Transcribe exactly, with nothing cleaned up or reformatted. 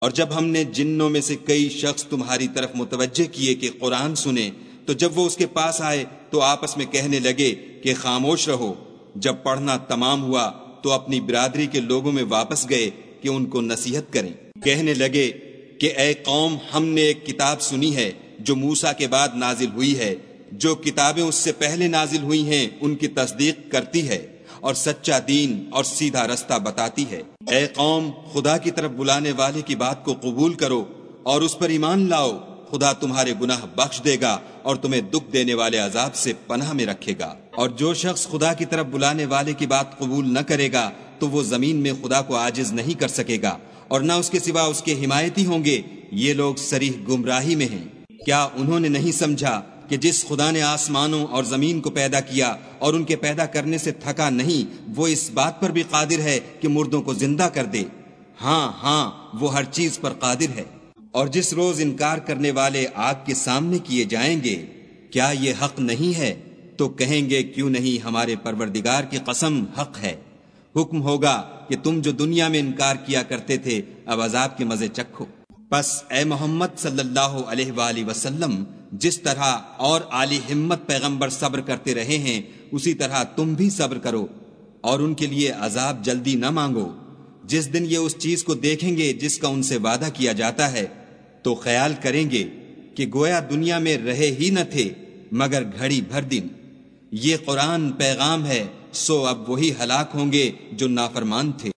اور جب ہم نے جنوں میں سے کئی شخص تمہاری طرف متوجہ کیے کہ قرآن سنیں تو جب وہ اس کے پاس آئے تو آپس میں کہنے لگے کہ خاموش رہو۔ جب پڑھنا تمام ہوا تو اپنی برادری کے لوگوں میں واپس گئے کہ ان کو نصیحت کریں۔ کہنے لگے کہ اے قوم، ہم نے ایک کتاب سنی ہے جو موسیٰ کے بعد نازل ہوئی ہے، جو کتابیں اس سے پہلے نازل ہوئی ہیں ان کی تصدیق کرتی ہے اور سچا دین اور سیدھا رستہ بتاتی ہے۔ اے قوم، خدا کی طرف بلانے والے کی بات کو قبول کرو اور اس پر ایمان لاؤ، خدا تمہارے گناہ بخش دے گا اور تمہیں دکھ دینے والے عذاب سے پناہ میں رکھے گا۔ اور جو شخص خدا کی طرف بلانے والے کی بات قبول نہ کرے گا تو وہ زمین میں خدا کو عاجز نہیں کر سکے گا اور نہ اس کے سوا اس کے حمایتی ہوں گے۔ یہ لوگ صریح گمراہی میں ہیں۔ کیا انہوں نے نہیں سمجھا کہ جس خدا نے آسمانوں اور زمین کو پیدا کیا اور ان کے پیدا کرنے سے تھکا نہیں، وہ اس بات پر بھی قادر ہے کہ مردوں کو زندہ کر دے؟ ہاں ہاں، وہ ہر چیز پر قادر ہے۔ اور جس روز انکار کرنے والے آگ کے سامنے کیے جائیں گے، کیا یہ حق نہیں ہے؟ تو کہیں گے کیوں نہیں، ہمارے پروردگار کی قسم حق ہے۔ حکم ہوگا کہ تم جو دنیا میں انکار کیا کرتے تھے اب عذاب کے مزے چکھو۔ پس اے محمد صلی اللہ علیہ وآلہ وسلم، جس طرح اور عالی ہمت پیغمبر صبر کرتے رہے ہیں اسی طرح تم بھی صبر کرو اور ان کے لیے عذاب جلدی نہ مانگو۔ جس دن یہ اس چیز کو دیکھیں گے جس کا ان سے وعدہ کیا جاتا ہے تو خیال کریں گے کہ گویا دنیا میں رہے ہی نہ تھے مگر گھڑی بھر دن۔ یہ قرآن پیغام ہے، سو اب وہی ہلاک ہوں گے جو نافرمان تھے۔